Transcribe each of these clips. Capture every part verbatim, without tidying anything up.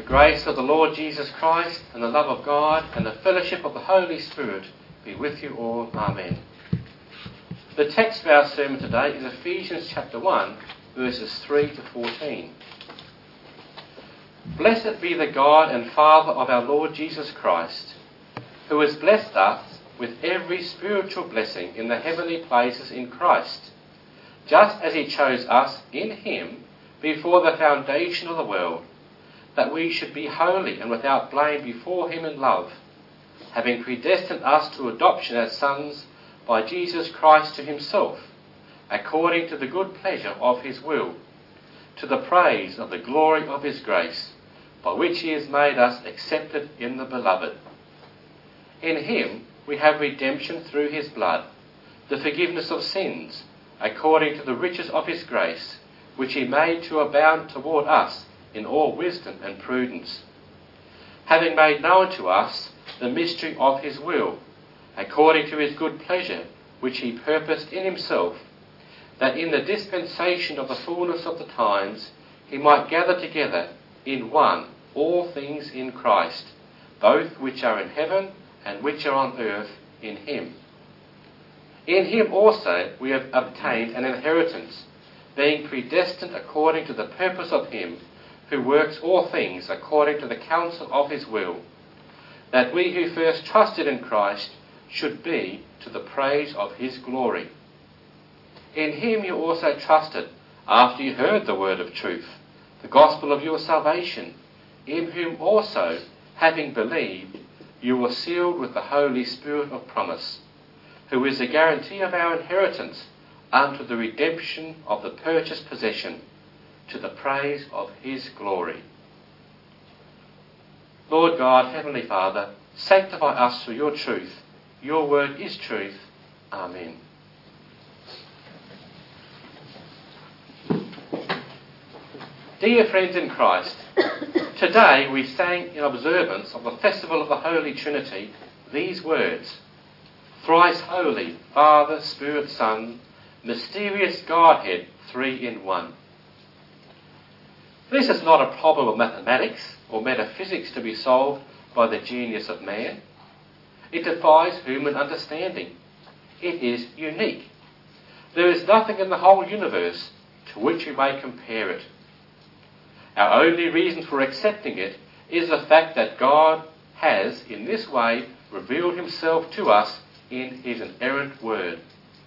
grace of the Lord Jesus Christ and the love of God and the fellowship of the Holy Spirit be with you all. Amen. The text for our sermon today is Ephesians chapter one, verses three to fourteen. Blessed be the God and Father of our Lord Jesus Christ, who has blessed us with every spiritual blessing in the heavenly places in Christ, just as he chose us in him before the foundation of the world, that we should be holy and without blame before him in love, having predestined us to adoption as sons by Jesus Christ to himself, according to the good pleasure of his will, to the praise of the glory of his grace, by which he has made us accepted in the beloved. In him we have redemption through his blood, the forgiveness of sins, according to the riches of his grace, which he made to abound toward us in all wisdom and prudence, having made known to us the mystery of his will, according to his good pleasure, which he purposed in himself, that in the dispensation of the fullness of the times he might gather together in one all things in Christ, both which are in heaven and which are on earth in him. In him also we have obtained an inheritance, being predestined according to the purpose of him who works all things according to the counsel of his will, that we who first trusted in Christ should be to the praise of his glory. In him you also trusted, after you heard the word of truth, the gospel of your salvation, in whom also, having believed, you were sealed with the Holy Spirit of promise, who is the guarantee of our inheritance unto the redemption of the purchased possession, to the praise of his glory. Lord God, Heavenly Father, sanctify us through your truth. Your word is truth. Amen. Dear friends in Christ, today we sang in observance of the festival of the Holy Trinity these words: Thrice holy, Father, Spirit, Son, mysterious Godhead, three in one. This is not a problem of mathematics or metaphysics to be solved by the genius of man. It defies human understanding. It is unique. There is nothing in the whole universe to which we may compare it. Our only reason for accepting it is the fact that God has, in this way, revealed himself to us in his inerrant word.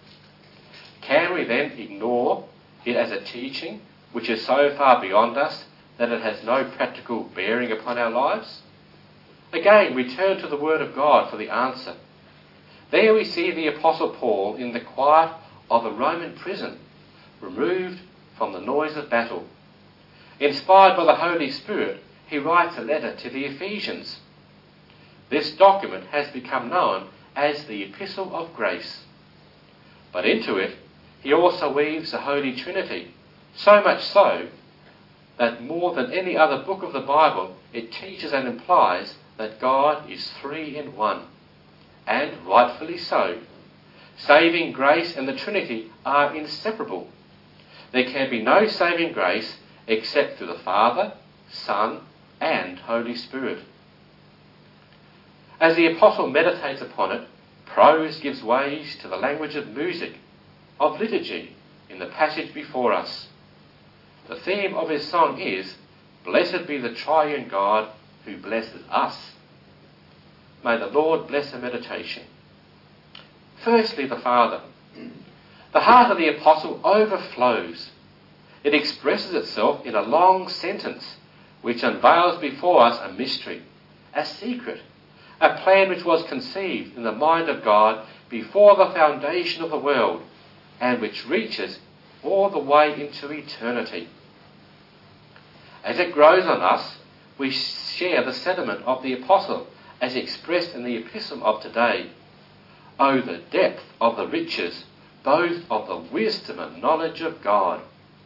Can we then ignore it as a teaching which is so far beyond us that it has no practical bearing upon our lives? Again, we turn to the Word of God for the answer. There we see the Apostle Paul in the quiet of a Roman prison, removed from the noise of battle. Inspired by the Holy Spirit, he writes a letter to the Ephesians. This document has become known as the Epistle of Grace. But into it, he also weaves the Holy Trinity, so much so that more than any other book of the Bible, it teaches and implies that God is three in one, and rightfully so. Saving grace and the Trinity are inseparable. There can be no saving grace except through the Father, Son, and Holy Spirit. As the Apostle meditates upon it, prose gives way to the language of music, of liturgy, in the passage before us. The theme of his song is, Blessed be the triune God who blesses us. May the Lord bless the meditation. Firstly, the Father. The heart of the Apostle overflows. It expresses itself in a long sentence which unveils before us a mystery, a secret, a plan which was conceived in the mind of God before the foundation of the world and which reaches all the way into eternity. As it grows on us, we share the sentiment of the Apostle as expressed in the epistle of today. Oh, the depth of the riches, both of the wisdom and knowledge of God.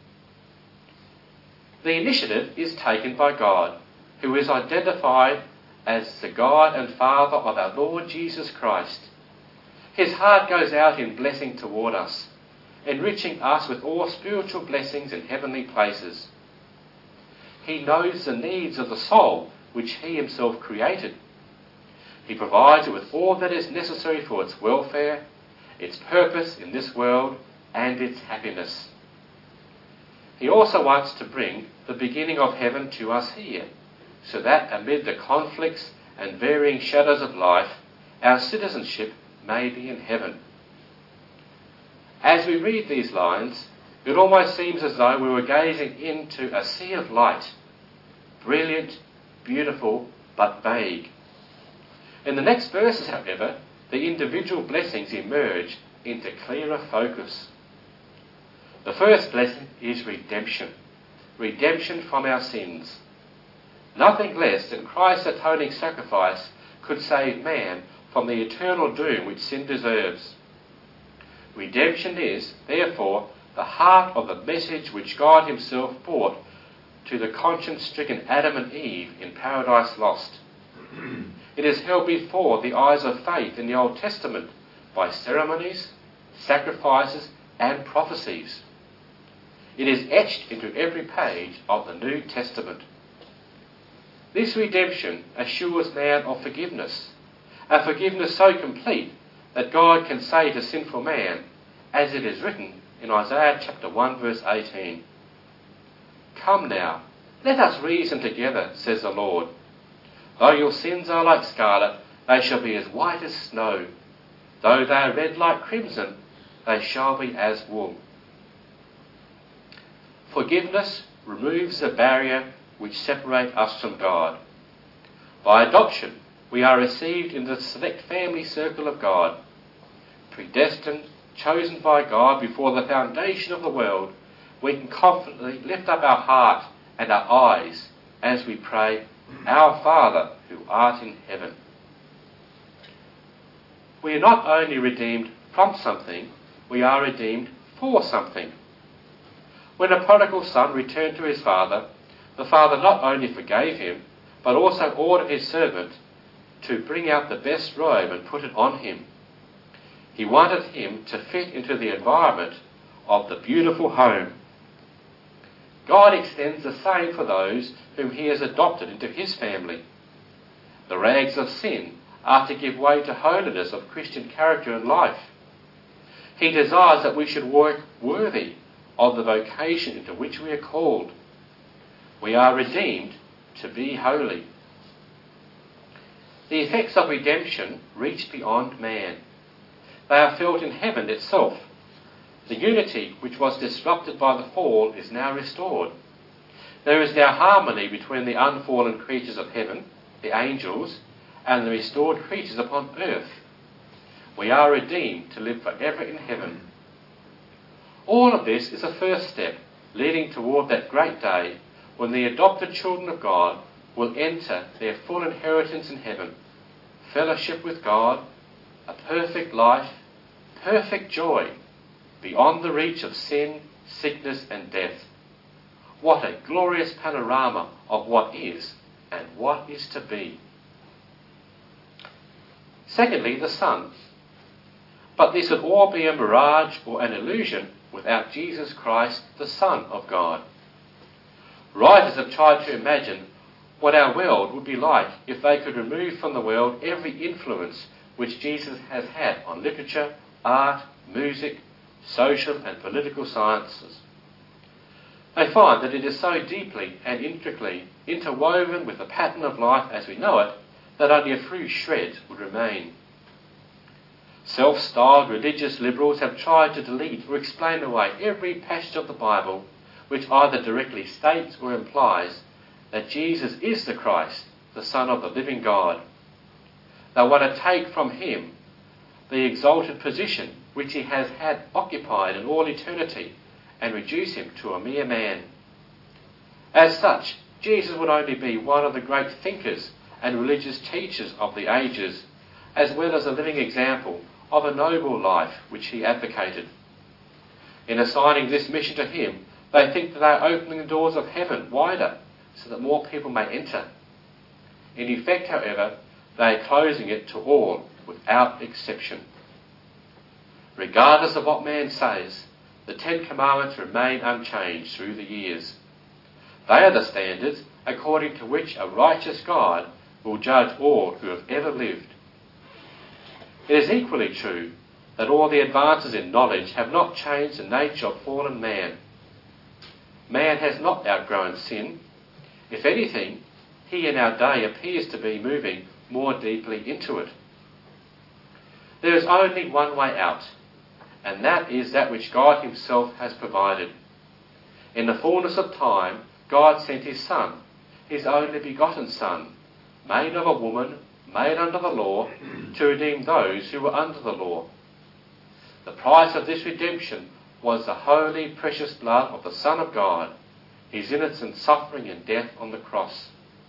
The initiative is taken by God, who is identified as the God and Father of our Lord Jesus Christ. His heart goes out in blessing toward us, enriching us with all spiritual blessings in heavenly places. He knows the needs of the soul which he himself created. He provides it with all that is necessary for its welfare, its purpose in this world, and its happiness. He also wants to bring the beginning of heaven to us here, so that amid the conflicts and varying shadows of life, our citizenship may be in heaven. As we read these lines, it almost seems as though we were gazing into a sea of light, brilliant, beautiful, but vague. In the next verses, however, the individual blessings emerge into clearer focus. The first blessing is redemption. Redemption from our sins. Nothing less than Christ's atoning sacrifice could save man from the eternal doom which sin deserves. Redemption is, therefore, the heart of the message which God himself brought to the conscience-stricken Adam and Eve in Paradise Lost. It is held before the eyes of faith in the Old Testament by ceremonies, sacrifices, and prophecies. It is etched into every page of the New Testament. This redemption assures man of forgiveness, a forgiveness so complete that God can say to sinful man, as it is written in Isaiah chapter one verse eighteen, "Come now, let us reason together, says the Lord. Though your sins are like scarlet, they shall be as white as snow. Though they are red like crimson, they shall be as wool." Forgiveness removes the barrier which separates us from God. By adoption, we are received into the select family circle of God. Predestined, chosen by God before the foundation of the world, we can confidently lift up our heart and our eyes as we pray, "Our Father who art in heaven." We are not only redeemed from something, we are redeemed for something. When a prodigal son returned to his father, the father not only forgave him, but also ordered his servant to bring out the best robe and put it on him. He wanted him to fit into the environment of the beautiful home. God extends the same for those whom he has adopted into his family. The rags of sin are to give way to holiness of Christian character and life. He desires that we should work worthy of the vocation into which we are called. We are redeemed to be holy. The effects of redemption reach beyond man. They are felt in heaven itself. The unity which was disrupted by the fall is now restored. There is now harmony between the unfallen creatures of heaven, the angels, and the restored creatures upon earth. We are redeemed to live forever in heaven. All of this is a first step leading toward that great day when the adopted children of God will enter their full inheritance in heaven, fellowship with God, a perfect life, perfect joy, beyond the reach of sin, sickness and death. What a glorious panorama of what is and what is to be. Secondly, the Son. But this would all be a mirage or an illusion without Jesus Christ, the Son of God. Writers have tried to imagine what our world would be like if they could remove from the world every influence which Jesus has had on literature, art, music, social and political sciences. They find that it is so deeply and intricately interwoven with the pattern of life as we know it that only a few shreds would remain. Self-styled religious liberals have tried to delete or explain away every passage of the Bible which either directly states or implies that Jesus is the Christ, the Son of the living God. They want to take from him the exalted position which he has had occupied in all eternity and reduce him to a mere man. As such, Jesus would only be one of the great thinkers and religious teachers of the ages, as well as a living example of a noble life which he advocated. In assigning this mission to him, they think that they are opening the doors of heaven wider so that more people may enter. In effect, however, they are closing it to all without exception. Regardless of what man says, the Ten Commandments remain unchanged through the years. They are the standards according to which a righteous God will judge all who have ever lived. It is equally true that all the advances in knowledge have not changed the nature of fallen man. Man has not outgrown sin. If anything, he in our day appears to be moving more deeply into it. There is only one way out, and that is that which God himself has provided. In the fullness of time, God sent his Son, his only begotten Son, made of a woman, made under the law, to redeem those who were under the law. The price of this redemption was the holy, precious blood of the Son of God, his innocent suffering and death on the cross.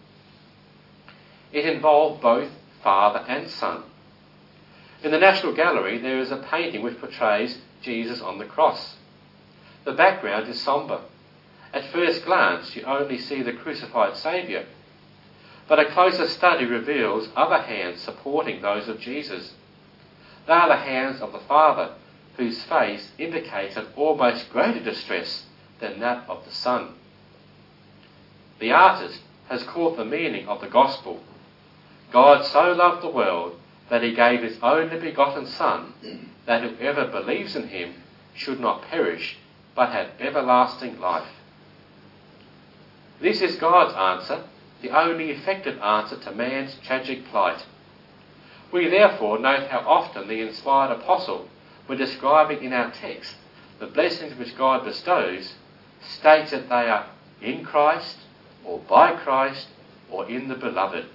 It involved both Father and Son. In the National Gallery there is a painting which portrays Jesus on the cross. The background is sombre. At first glance you only see the crucified Saviour, but a closer study reveals other hands supporting those of Jesus. They are the hands of the Father, whose face indicates an almost greater distress than that of the Son. The artist has caught the meaning of the gospel. God so loved the world that he gave his only begotten Son, that whoever believes in him should not perish, but have everlasting life. This is God's answer, the only effective answer to man's tragic plight. We therefore note how often the inspired apostle, when describing in our text the blessings which God bestows, states that they are in Christ, or by Christ, or in the Beloved.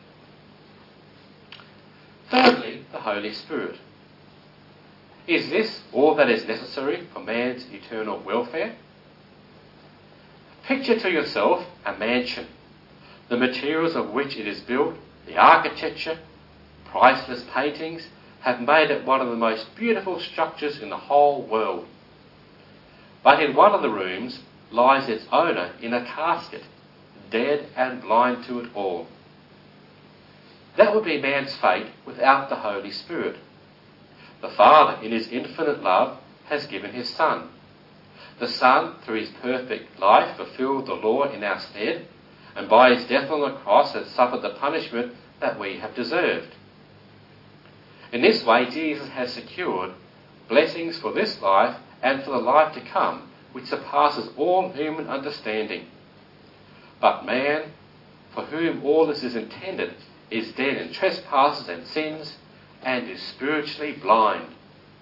Thirdly, the Holy Spirit. Is this all that is necessary for man's eternal welfare? Picture to yourself a mansion, the materials of which it is built, the architecture, priceless paintings, have made it one of the most beautiful structures in the whole world. But in one of the rooms lies its owner in a casket, dead and blind to it all. That would be man's fate without the Holy Spirit. The Father, in his infinite love, has given his Son. The Son, through his perfect life, fulfilled the law in our stead, and by his death on the cross has suffered the punishment that we have deserved. In this way, Jesus has secured blessings for this life and for the life to come, which surpasses all human understanding. But man, for whom all this is intended, is dead in trespasses and sins, and is spiritually blind.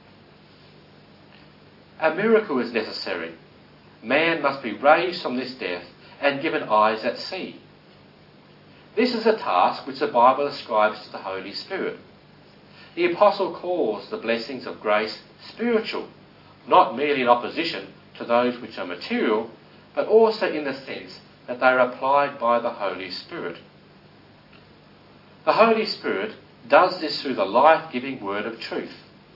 A miracle is necessary. Man must be raised from this death and given eyes that see. This is a task which the Bible ascribes to the Holy Spirit. The Apostle calls the blessings of grace spiritual, not merely in opposition to those which are material, but also in the sense that they are applied by the Holy Spirit. The Holy Spirit does this through the life-giving word of truth.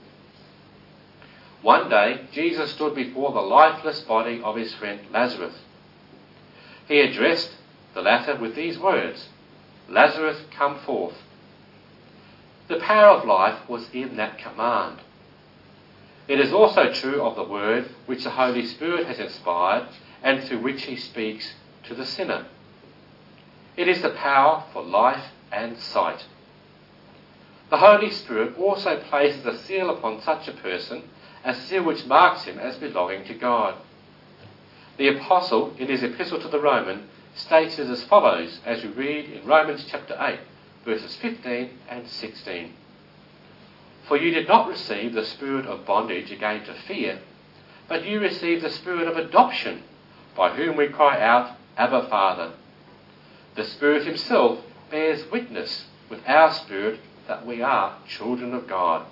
One day, Jesus stood before the lifeless body of his friend Lazarus. He addressed the latter with these words, "Lazarus, come forth." The power of life was in that command. It is also true of the word which the Holy Spirit has inspired and through which he speaks to the sinner. It is the power for life and sight. The Holy Spirit also places a seal upon such a person, a seal which marks him as belonging to God. The Apostle, in his epistle to the Romans, states it as follows, as we read in Romans chapter eight, verses fifteen and sixteen. "For you did not receive the spirit of bondage again to fear, but you received the spirit of adoption, by whom we cry out, Abba, Father. The Spirit himself bears witness with our spirit that we are children of God."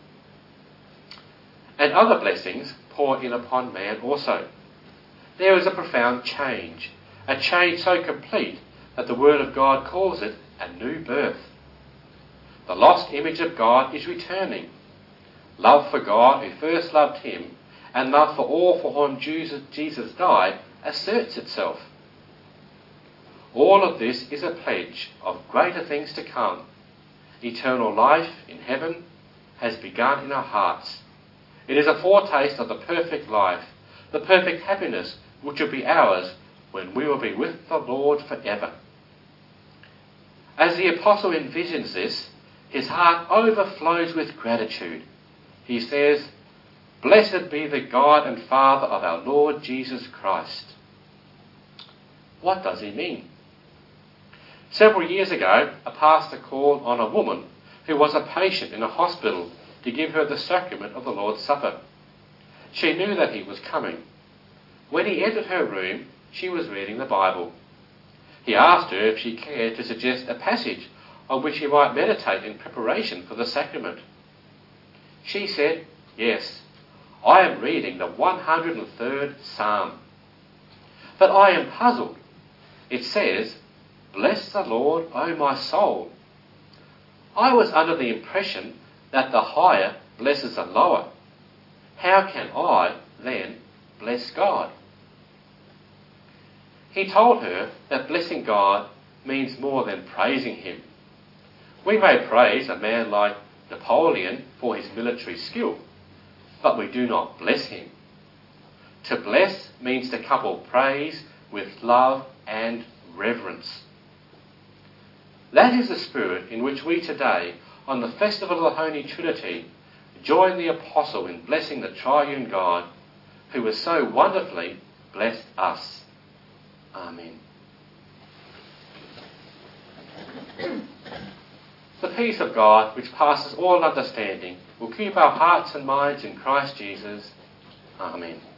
And other blessings pour in upon man also. There is a profound change, a change so complete that the Word of God calls it a new birth. The lost image of God is returning. Love for God, who first loved him, and love for all for whom Jesus died, asserts itself. All of this is a pledge of greater things to come. Eternal life in heaven has begun in our hearts. It is a foretaste of the perfect life, the perfect happiness which will be ours when we will be with the Lord forever. As the apostle envisions this, his heart overflows with gratitude. He says, "Blessed be the God and Father of our Lord Jesus Christ." What does he mean? Several years ago, a pastor called on a woman who was a patient in a hospital to give her the sacrament of the Lord's Supper. She knew that he was coming. When he entered her room, she was reading the Bible. He asked her if she cared to suggest a passage on which he might meditate in preparation for the sacrament. She said, "Yes, I am reading the one hundred third Psalm. But I am puzzled. It says, 'Bless the Lord, O my soul.' I was under the impression that the higher blesses the lower. How can I, then, bless God?" He told her that blessing God means more than praising him. We may praise a man like Napoleon for his military skill, but we do not bless him. To bless means to couple praise with love and reverence. That is the spirit in which we today, on the festival of the Holy Trinity, join the apostle in blessing the triune God, who has so wonderfully blessed us. Amen. The peace of God, which passes all understanding, will keep our hearts and minds in Christ Jesus. Amen.